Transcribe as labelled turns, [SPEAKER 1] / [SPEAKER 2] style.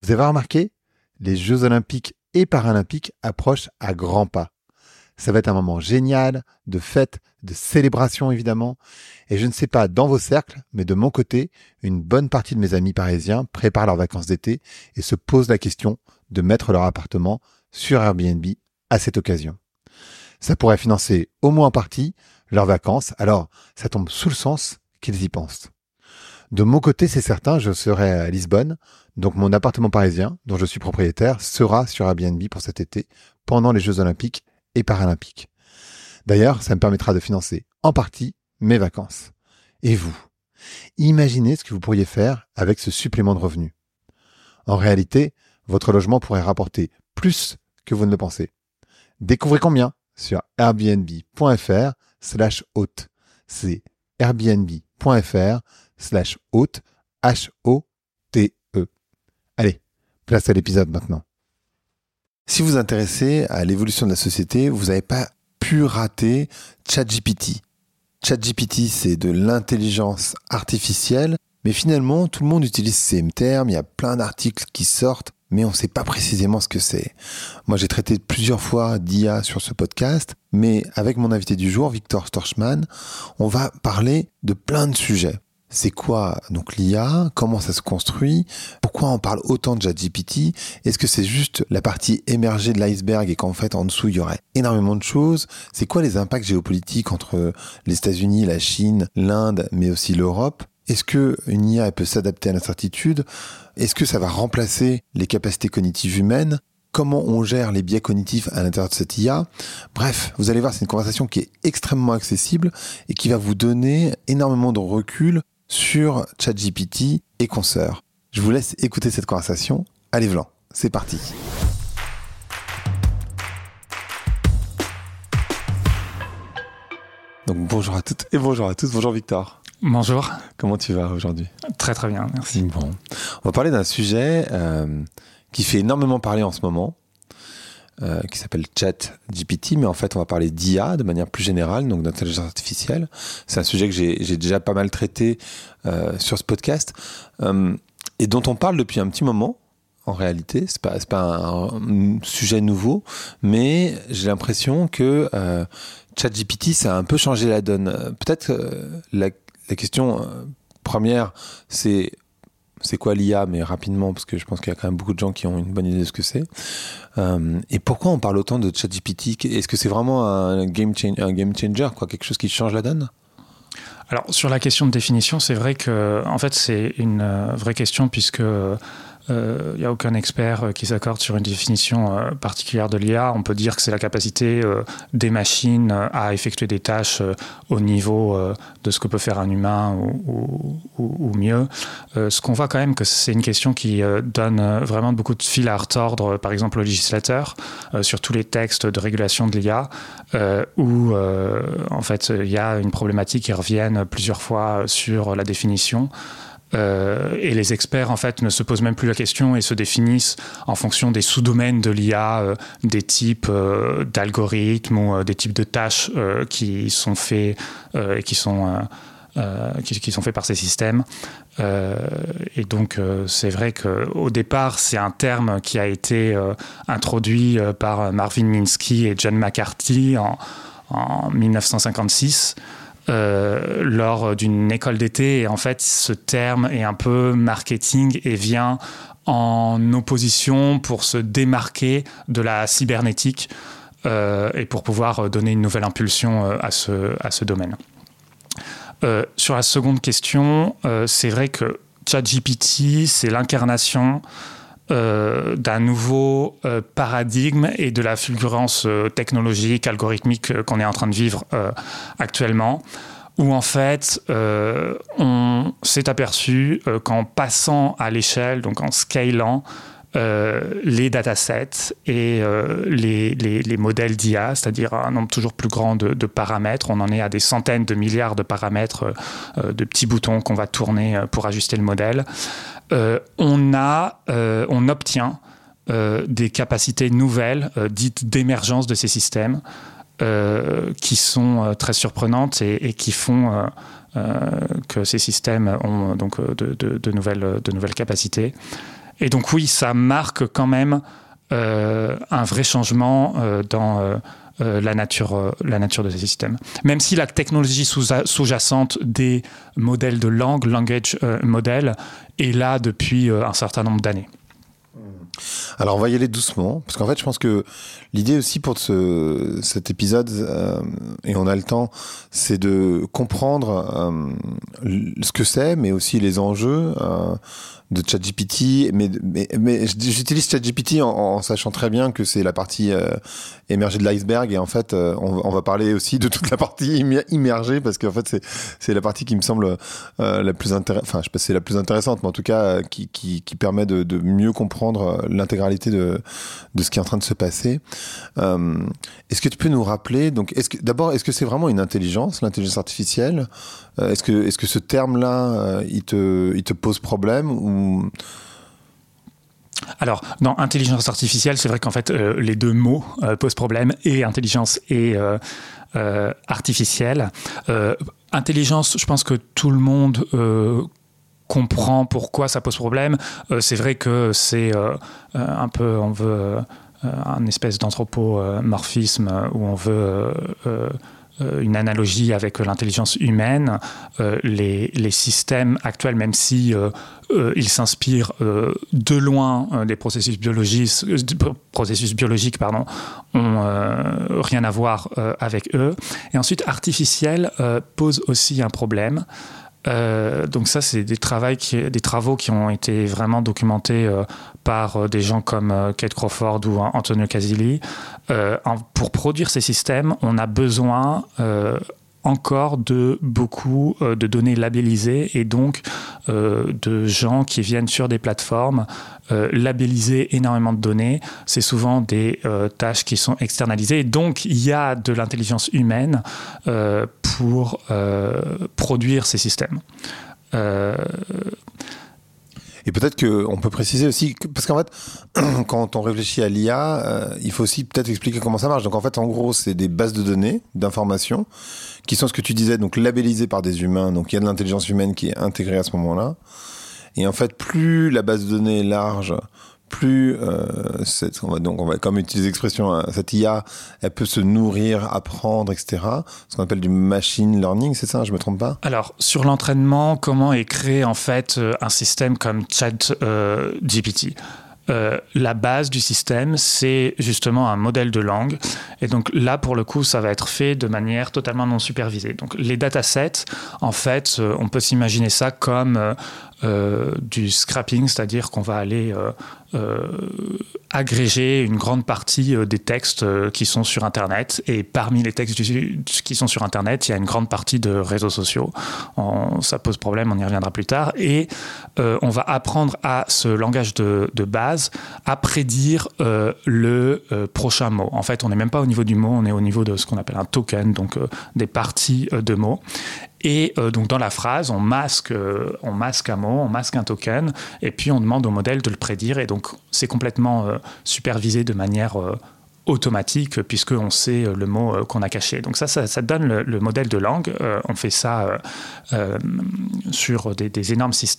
[SPEAKER 1] Vous avez remarqué, les Jeux Olympiques et Paralympiques approchent à grands pas. Ça va être un moment génial, de fête, de célébration évidemment. Et je ne sais pas dans vos cercles, mais de mon côté, une bonne partie de mes amis parisiens préparent leurs vacances d'été et se posent la question de mettre leur appartement sur Airbnb à cette occasion. Ça pourrait financer au moins en partie leurs vacances, alors ça tombe sous le sens qu'ils y pensent. De mon côté, c'est certain, je serai à Lisbonne, donc mon appartement parisien, dont je suis propriétaire, sera sur Airbnb pour cet été, pendant les Jeux Olympiques et Paralympiques. D'ailleurs, ça me permettra de financer en partie mes vacances. Et vous, imaginez ce que vous pourriez faire avec ce supplément de revenus. En réalité, votre logement pourrait rapporter plus que vous ne le pensez. Découvrez combien sur airbnb.fr/hôte. C'est airbnb.fr/hôte, H-O-T-E. Allez, place à l'épisode maintenant. Si vous vous intéressez à l'évolution de la société, vous n'avez pas pu rater ChatGPT. ChatGPT, c'est de l'intelligence artificielle, mais finalement, tout le monde utilise ces termes, il y a plein d'articles qui sortent, mais on ne sait pas précisément ce que c'est. Moi, j'ai traité plusieurs fois d'IA sur ce podcast, mais avec mon invité du jour, Victor Storchman, on va parler de plein de sujets. C'est quoi donc l'IA? Comment ça se construit? Pourquoi on parle autant de ChatGPT? Est-ce que c'est juste la partie émergée de l'iceberg et qu'en fait en dessous il y aurait énormément de choses? C'est quoi les impacts géopolitiques entre les États-Unis, la Chine, l'Inde, mais aussi l'Europe? Est-ce qu'une IA elle peut s'adapter à l'incertitude? Est-ce que ça va remplacer les capacités cognitives humaines? Comment on gère les biais cognitifs à l'intérieur de cette IA? Bref, vous allez voir, c'est une conversation qui est extrêmement accessible et qui va vous donner énormément de recul sur ChatGPT et consorts. Je vous laisse écouter cette conversation. Allez, Vlan, c'est parti. Donc bonjour à toutes et bonjour à tous. Bonjour Victor.
[SPEAKER 2] Bonjour.
[SPEAKER 1] Comment tu vas aujourd'hui?
[SPEAKER 2] Très très bien, merci.
[SPEAKER 1] Bon, on va parler d'un sujet qui fait énormément parler en ce moment, qui s'appelle ChatGPT, mais en fait on va parler d'IA de manière plus générale, donc d'intelligence artificielle. C'est un sujet que j'ai déjà pas mal traité sur ce podcast et dont on parle depuis un petit moment. En réalité, c'est pas un sujet nouveau, mais j'ai l'impression que ChatGPT ça a un peu changé la donne. Peut-être la question première, c'est quoi l'IA, mais rapidement, parce que je pense qu'il y a quand même beaucoup de gens qui ont une bonne idée de ce que c'est. Et pourquoi on parle autant de ChatGPT? Est-ce que c'est vraiment un game changer, quoi, quelque chose qui change la donne?
[SPEAKER 2] Alors, sur la question de définition, c'est vrai que, en fait, c'est une vraie question puisque il n'y a aucun expert qui s'accorde sur une définition particulière de l'IA. On peut dire que c'est la capacité des machines à effectuer des tâches au niveau de ce que peut faire un humain ou mieux. Ce qu'on voit quand même, que c'est une question qui donne vraiment beaucoup de fil à retordre, par exemple aux législateurs, sur tous les textes de régulation de l'IA, où en fait il y a une problématique qui revient plusieurs fois sur la définition. Et les experts en fait ne se posent même plus la question et se définissent en fonction des sous-domaines de l'IA, des types d'algorithmes ou des types de tâches qui sont faits et qui sont faits par ces systèmes. Et donc c'est vrai qu'au départ c'est un terme qui a été introduit par Marvin Minsky et John McCarthy en 1956. Lors d'une école d'été, et en fait ce terme est un peu marketing et vient en opposition pour se démarquer de la cybernétique et pour pouvoir donner une nouvelle impulsion à ce domaine. Sur la seconde question, c'est vrai que ChatGPT, c'est l'incarnation d'un nouveau paradigme et de la fulgurance technologique, algorithmique qu'on est en train de vivre actuellement, où en fait on s'est aperçu qu'en passant à l'échelle, donc en scalant les datasets et les modèles d'IA, c'est-à-dire un nombre toujours plus grand de paramètres. On en est à des centaines de milliards de paramètres, de petits boutons qu'on va tourner pour ajuster le modèle. On obtient des capacités nouvelles, dites d'émergence de ces systèmes, qui sont très surprenantes et qui font que ces systèmes ont donc de nouvelles capacités. Et donc oui, ça marque quand même un vrai changement dans la nature de ces systèmes. Même si la technologie sous-jacente des modèles de langue, language model, est là depuis un certain nombre d'années.
[SPEAKER 1] Alors on va y aller doucement, parce qu'en fait je pense que l'idée aussi pour cet épisode, et on a le temps, c'est de comprendre ce que c'est, mais aussi les enjeux de ChatGPT, mais j'utilise ChatGPT en sachant très bien que c'est la partie émergée de l'iceberg, et en fait on va parler aussi de toute la partie immergée, parce qu'en fait c'est la partie qui me semble la plus intéressante, enfin je sais pas si c'est la plus intéressante, mais en tout cas qui permet de mieux comprendre l'intégralité de ce qui est en train de se passer. Est-ce que tu peux nous rappeler, donc est-ce que c'est vraiment une intelligence, l'intelligence artificielle? Est-ce que ce terme-là, il te pose problème ou...
[SPEAKER 2] Alors, dans intelligence artificielle, c'est vrai qu'en fait, les deux mots posent problème, et intelligence et artificielle. Intelligence, je pense que tout le monde comprend pourquoi ça pose problème. C'est vrai que c'est un peu, on veut un espèce d'anthropomorphisme où on veut une analogie avec l'intelligence humaine. Les systèmes actuels, même si ils s'inspirent de loin des processus biologiques, ont rien à voir avec eux. Et ensuite, artificiel pose aussi un problème. Donc ça, c'est des travaux qui ont été vraiment documentés par des gens comme Kate Crawford ou Antonio Casilli. Pour produire ces systèmes, on a besoin encore de beaucoup de données labellisées, et donc de gens qui viennent sur des plateformes labelliser énormément de données. C'est souvent des tâches qui sont externalisées. Donc, il y a de l'intelligence humaine pour produire ces systèmes.
[SPEAKER 1] Et peut-être qu'on peut préciser aussi, parce qu'en fait, quand on réfléchit à l'IA, il faut aussi peut-être expliquer comment ça marche. Donc en fait, en gros, c'est des bases de données, d'informations, qui sont ce que tu disais, donc labellisées par des humains. Donc il y a de l'intelligence humaine qui est intégrée à ce moment-là. Et en fait, plus la base de données est large, plus on va comme utiliser l'expression, cette IA, elle peut se nourrir, apprendre, etc. Ce qu'on appelle du machine learning, c'est ça, je me trompe pas?
[SPEAKER 2] Alors, sur l'entraînement, comment est créé en fait un système comme ChatGPT? La base du système, c'est justement un modèle de langue. Et donc là, pour le coup, ça va être fait de manière totalement non supervisée. Donc les datasets, en fait, on peut s'imaginer ça comme du scrapping, c'est-à-dire qu'on va aller agréger une grande partie des textes qui sont sur Internet. Et parmi les textes qui sont sur Internet, il y a une grande partie de réseaux sociaux. Ça pose problème, on y reviendra plus tard. Et on va apprendre à ce langage de base à prédire le prochain mot. En fait, on n'est même pas au niveau du mot, on est au niveau de ce qu'on appelle un token, donc des parties de mots. Et donc dans la phrase, on masque un mot, on masque un token, et puis on demande au modèle de le prédire. Et donc c'est complètement supervisé de manière automatique, puisqu'on sait le mot qu'on a caché. Donc ça donne le modèle de langue. On fait ça sur des énormes